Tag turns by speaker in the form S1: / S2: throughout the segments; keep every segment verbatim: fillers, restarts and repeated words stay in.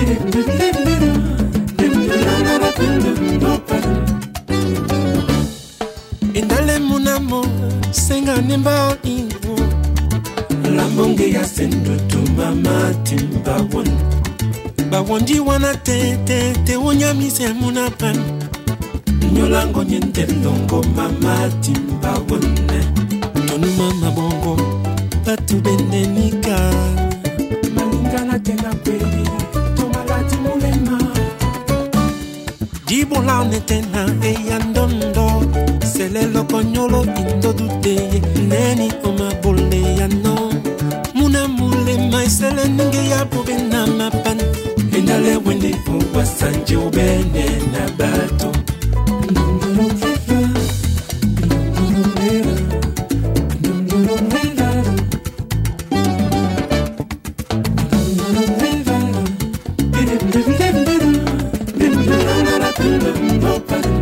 S1: Indale munamo senga nimba ingo Lambonge ya sendo tu mama timba won Ba wondi wana te te te wonya mise munapan Nyolango nyente longo mama timba won Tonu mama bongo Patu bende nika Malingana tena kweli Tomalati mulema Dibo la netena eya ndondo Sele lo konyolo indo dute Neni oma bole ya no Muna mule mai sele nge ya pobe na mapan Endale wende uwa sanje ubene na bato Ndondoro viva Ndondoro vera Ndondoro vera Ndondoro vera Bidem bidem bidem Bidem bidem bidem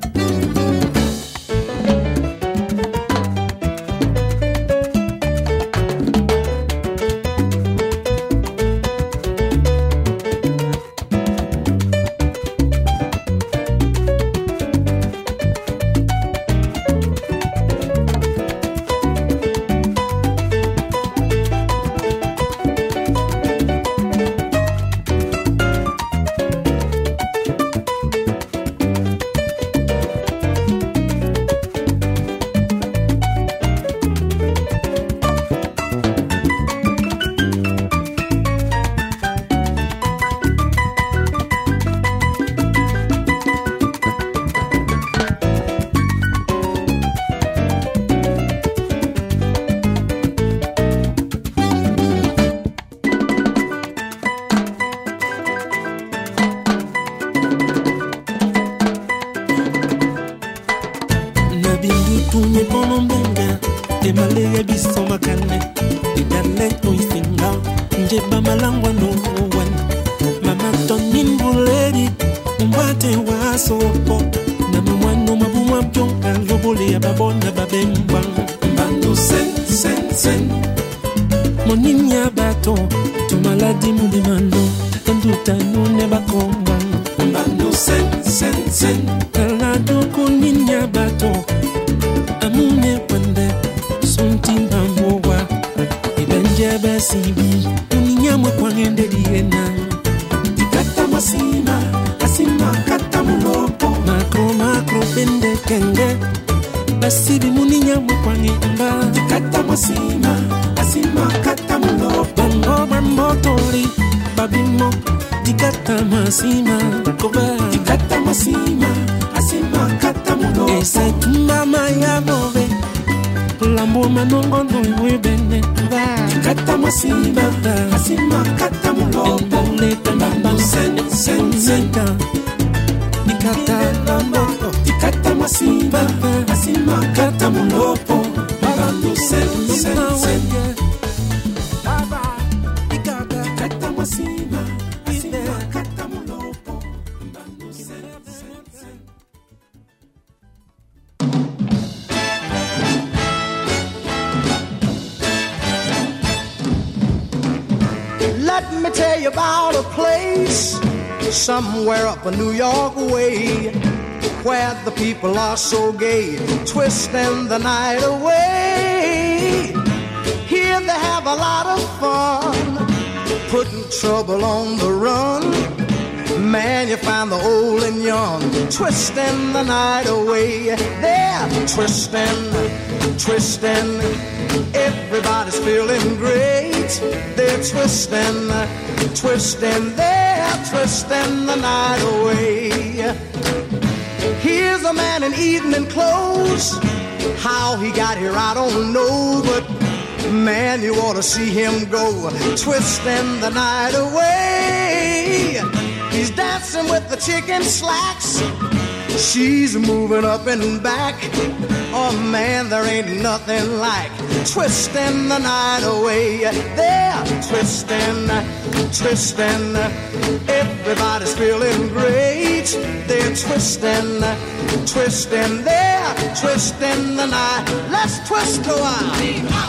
S2: Somewhere up a New York way, where the people are so gay, twisting the night away. Here they have a lot of fun, putting trouble on the run. Man, you find the old and young, twisting the night away. They're twisting, twisting, everybody's feeling great. They're twisting, twisting, they're twisting the night away. Here's a man in evening clothes. How he got here I don't know, but man, you ought to see him go, twisting the night away. He's dancing with the chicken slacks. She's moving up and back. Oh man, there ain't nothing like twisting the night away. They're twisting, twisting, everybody's feeling great. They're twisting, twisting, they're twisting the night. Let's twist a while.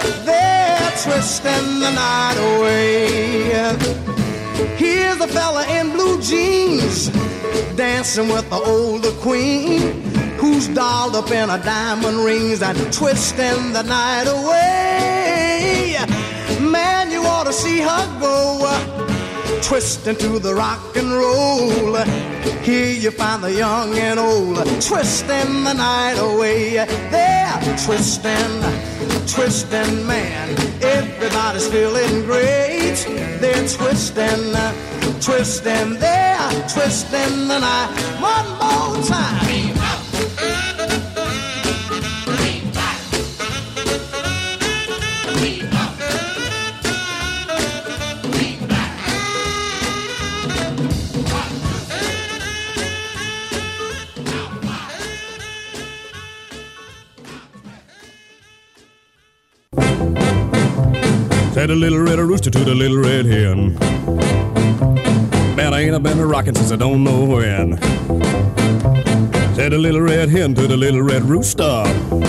S2: they're twisting the night away. Here's a fella in blue jeans dancing with the older queen, who's dolled up in her diamond rings and twisting the night away. Man, you ought to see her go, twisting to the rock and roll. Here you find the young and old, twisting the night away. They're twisting, twisting, man. Everybody's feeling great. They're twisting, twisting, they're twisting the night. One more time.
S3: Said the little red rooster to the little red hen, man, I ain't been a rockin' since I don't know when. Said the little red hen to the little red rooster,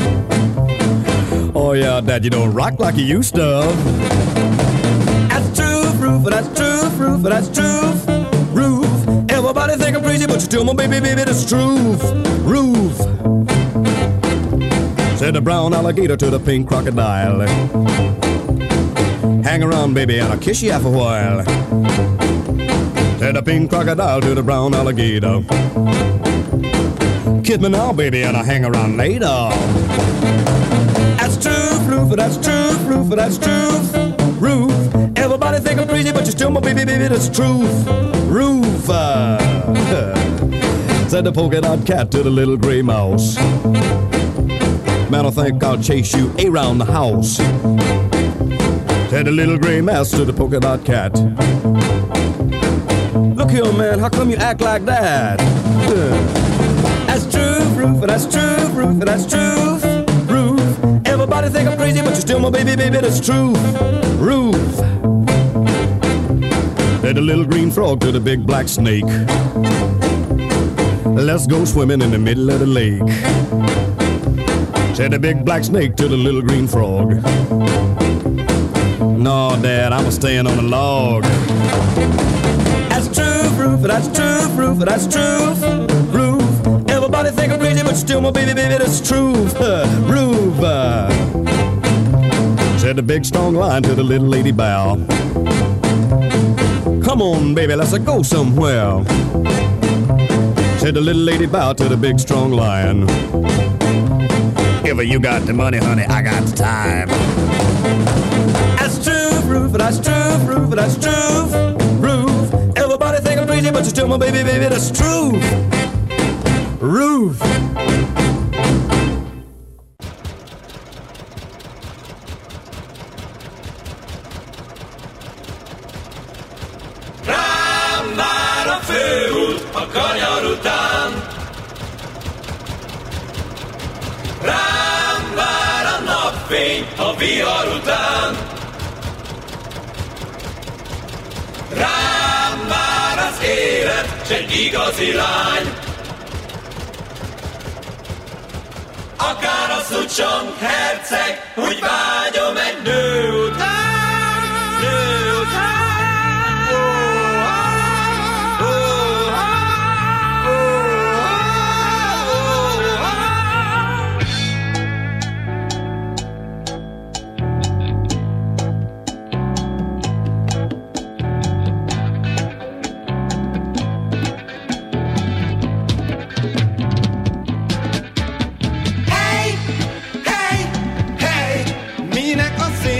S3: oh yeah, Dad, you don't rock like you used to. That's truth, Roof, that's truth, Roof, that's truth, Roof. Everybody think I'm crazy, but you tell my baby, baby, that's truth, Roof. Said the brown alligator to the pink crocodile, hang around, baby, and I'll kiss you after a while. Said the pink crocodile to the brown alligator, kiss me now, baby, and I'll hang around later. That's truth, Roof, that's truth, Roof, that's truth, Roof. Everybody think I'm crazy, but you're still my baby, baby, that's truth, Roof. Uh, said the polka dot cat to the little gray mouse, man, I think I'll chase you around the house. Said the little gray mouse to the polka dot cat, look here, man, how come you act like that? That's truth, Roof, that's truth, Roof, that's truth, Roof. Everybody think I'm crazy, but you're still my baby, baby, that's truth, Roof. Said the little green frog to the big black snake, let's go swimming in the middle of the lake. Said the big black snake to the little green frog, no, Dad, I'm staying on the log. That's truth, Roof, that's truth, Roof, that's truth, Roof. Everybody think I'm crazy, but you're still my baby, baby, that's truth, uh, Roof. Uh. Said the big strong lion to the little lady bow, come on, baby, let's go somewhere. Said the little lady bow to the big strong lion, if you got the money, honey, I got the time. That's truth, Roof, that's truth, Roof, that's truth, Roof. Everybody think I'm crazy, but you're still my baby, baby, that's truth, Roof.
S4: Rám vár a főút a kanyar után, rám vár a napfény a vihar után, rám vár az élet, s egy igazi lány. Akár a szucsong herceg, úgy vágyom egy nő után, nő után.
S2: Minek a szép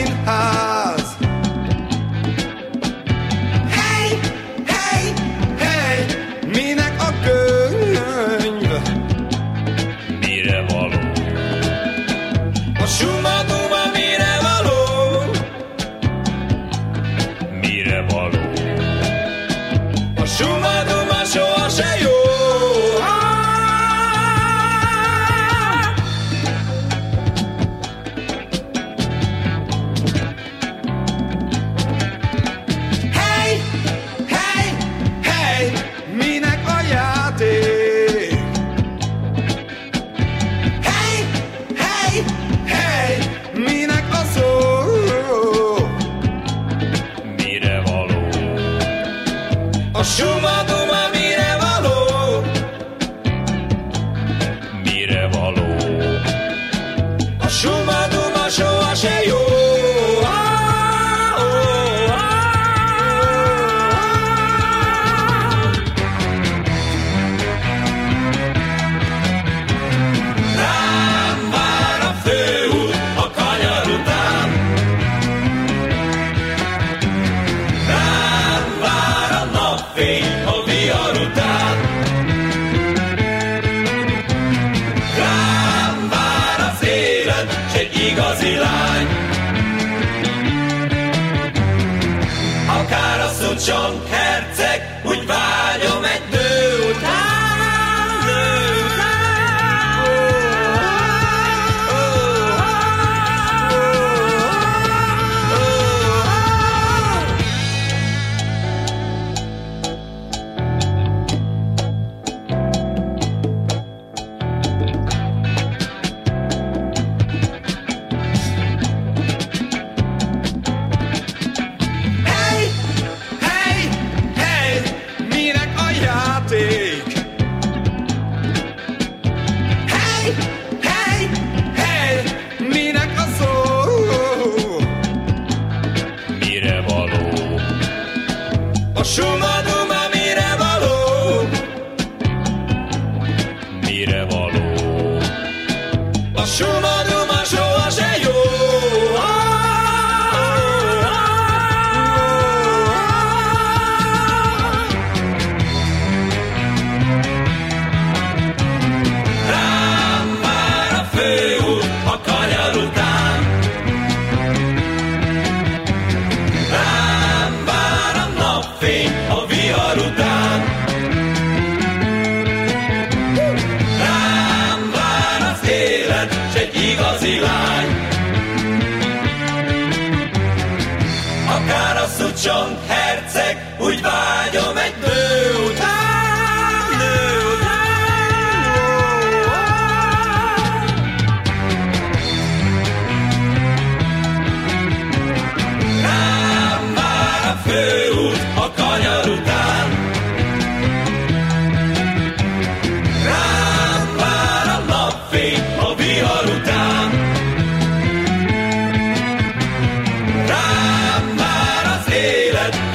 S4: Cson herceg, úgy vágyom egy nő után, nő után. Oh, oh, Hey, hey, hey, minek a játék? Hey, hey, hey, minek a szó?
S3: Mire való?
S4: A suma-duma mire való?
S3: Mire való?
S4: A suma-duma soha se jó. Rám vár a főút a kanyar után. Rám vár a napfény a vihar után. Rám vár az élet, s egy igazi lány. Akár a Szucsong herceg, úgy vágyom egy nő után, nő után. Rám vár a főút a kanyar után. Rám vár a napfény a vihar után. Rám vár az élet,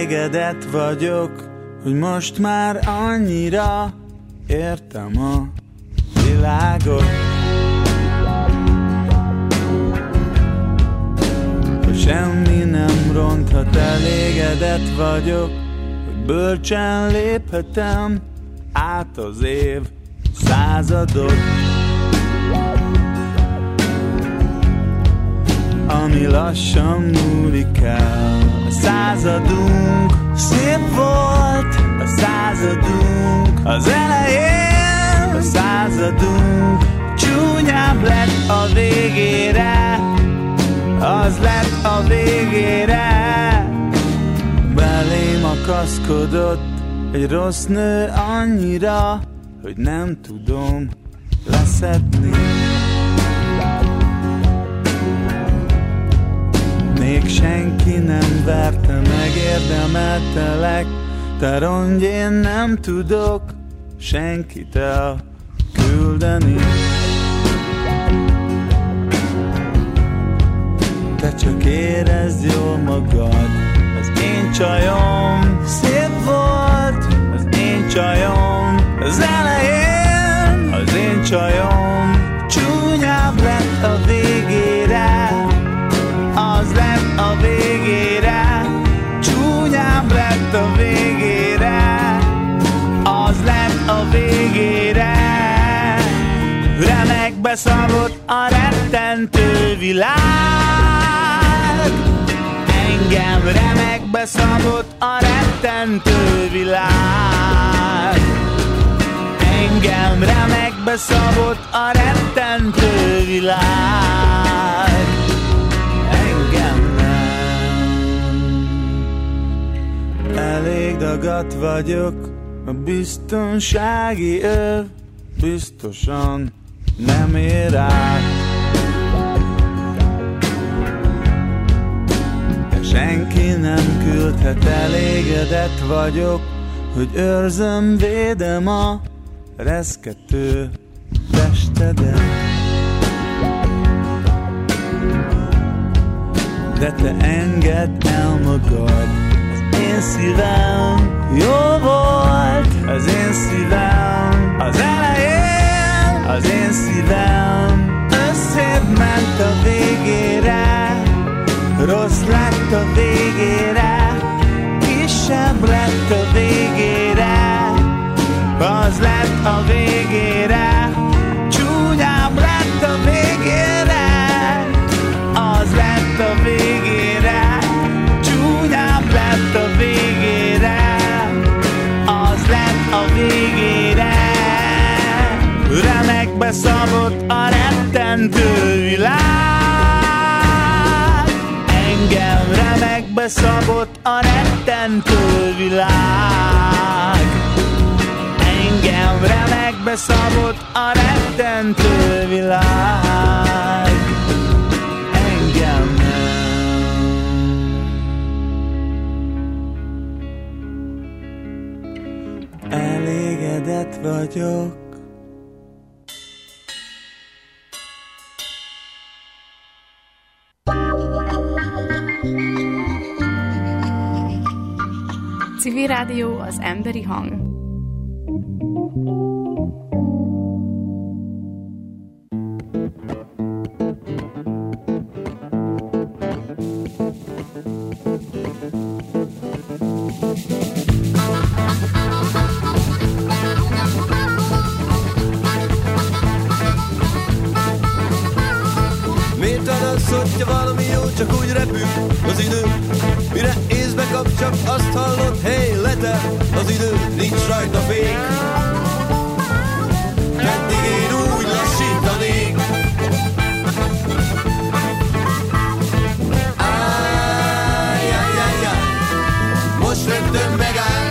S5: elégedett vagyok, hogy most már annyira értem a világot, hogy semmi nem ronthat. Elégedett vagyok, hogy bölcsen léphetem át az év századot, ami lassan múlik el. A századunk szép volt, a századunk az elején, a századunk csúnyább lett a végére, az lett a végére. Belém akaszkodott egy rossz nő annyira, hogy nem tudom leszedni. Még senki nem verte, megérdemeltelek, te rongy, én nem tudok senkit elküldeni. Te csak érezd jól magad, az én csajom szép volt, az én csajom az elején, az én csajom csúnyább lett a végére, az lett a végére, csúnyább lett a végére, az lett a végére. Remekbe szabott a rettentő világ, engem remekbe szabott a rettentő világ, engem remekbe szabott a rettentő világ, engem nem. Elég dagadt vagyok, a biztonsági öv biztosan nem ér át. Senki nem küldhet, elégedett vagyok, hogy őrzöm, védem a reszkető testedet. De te engedd el magad, az én szívem jó volt, az én szívem az elején, az én szívem összébb ment a végére, rossz lett a végére, kisebb lett a végére, az lett a végére, csúnyább lett a végére, az lett a végére, csúnyább lett a végére, az lett a végére. Remekbe szabott a rettentő világ, engem remekbe szabott a rettentő világ, engem remekbe szabott a rettentő világ, engem nem. Elégedett vagyok.
S6: Civil Rádió, az emberi hang.
S7: Miért az, hogyha valami jó, csak úgy repül az idő? Mire észbe kap, csak azt hallod, hey, letel az idő, nincs rajta fék. Meddig én úgy lassítanék? Ájjjjjjjjj, most rögtön megáll.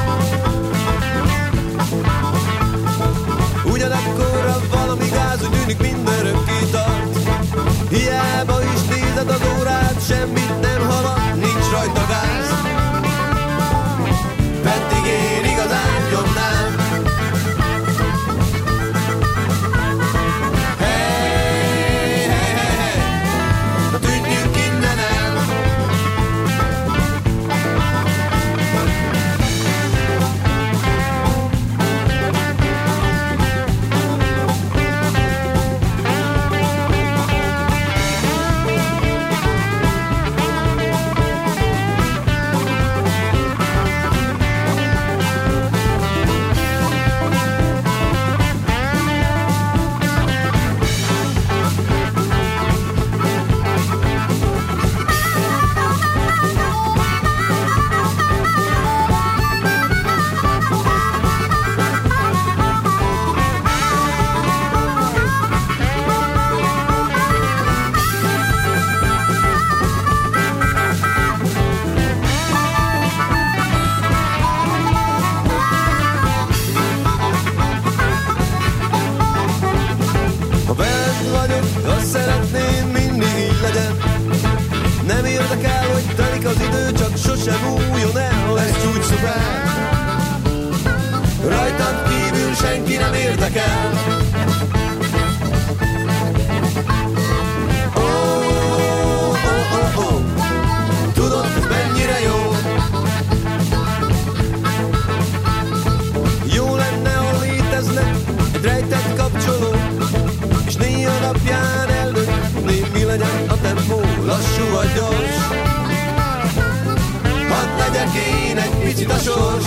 S7: Ugyanakkorra valami gáz, úgy tűnik mindörökké tart. Hiába is nézed az órát, semmit érdekel. Ó, ó, ó, ó, tudod, ez mennyire jó. Jó lenne, ha létezne egy rejtett kapcsoló, és néha napján eldöntni, mi legyen a tempó, lassú vagy gyors. Hadd legyek én egy picit a sors.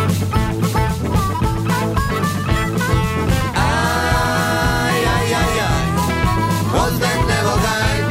S7: Áj, áj, áj, áj, az lenne vagány.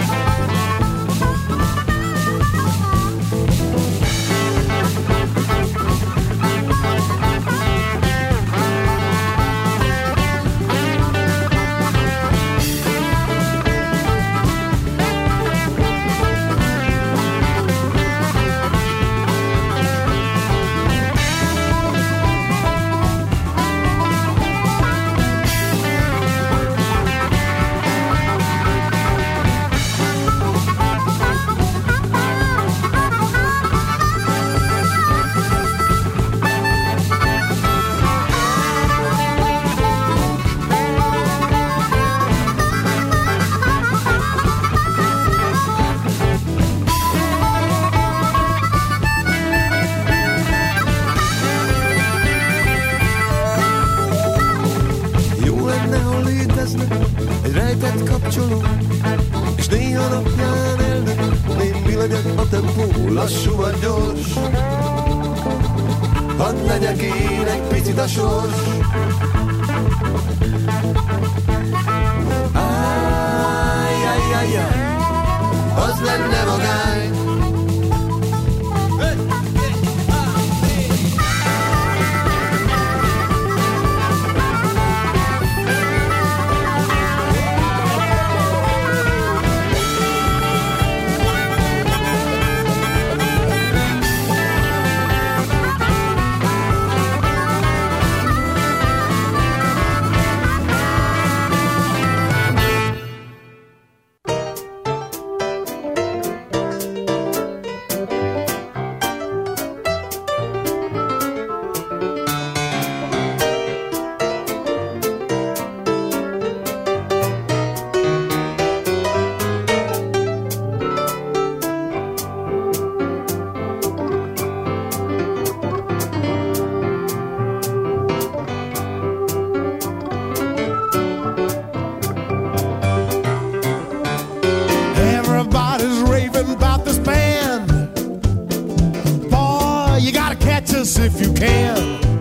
S7: Egy rejtett kapcsoló, és néha napján eldöntném, mi legyen a tempó, lassú vagy gyors. Hadd legyek én egy picit a sors. Áj, áj, áj, áj, az lenne magány.
S8: If you can,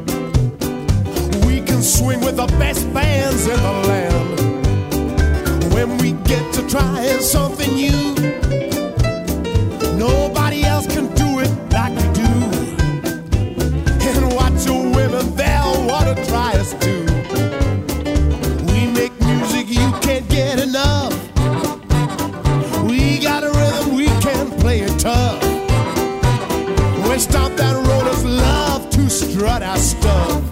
S8: we can swing with the best bands in the land. When we get to trying something new, nobody else can do it like we do. And watch the women, they'll want to try us too. We make music you can't get enough. We got a rhythm, we can play it tough. We stomp that rollers, love to strut our stuff.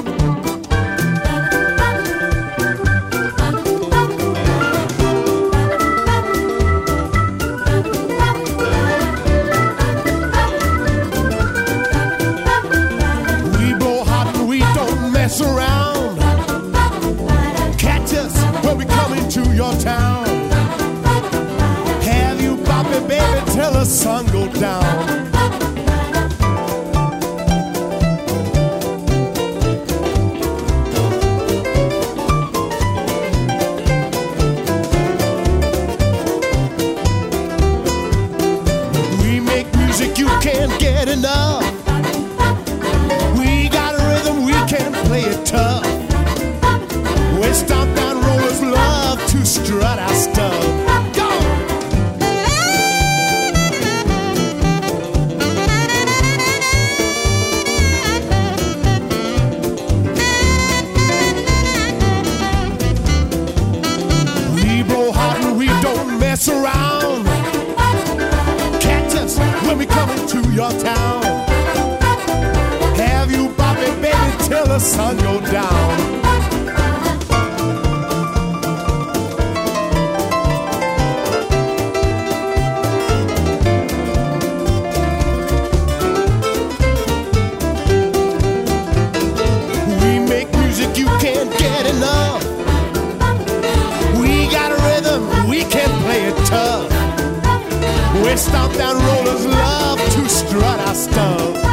S8: We blow hot and we don't mess around. Catch us when we come into your town. Have you bopping, baby, till the sun go down. Can't get enough. We got a rhythm, we can play it tough. We stomp down rollers, love to strut our stuff. Go! We blow hot and we don't mess around. When we come into your town, have you bopping, baby, till the sun go down. We make music you can't can't get enough. We got a rhythm, we can play it tough. We stomp down rollers, love to strut our stuff.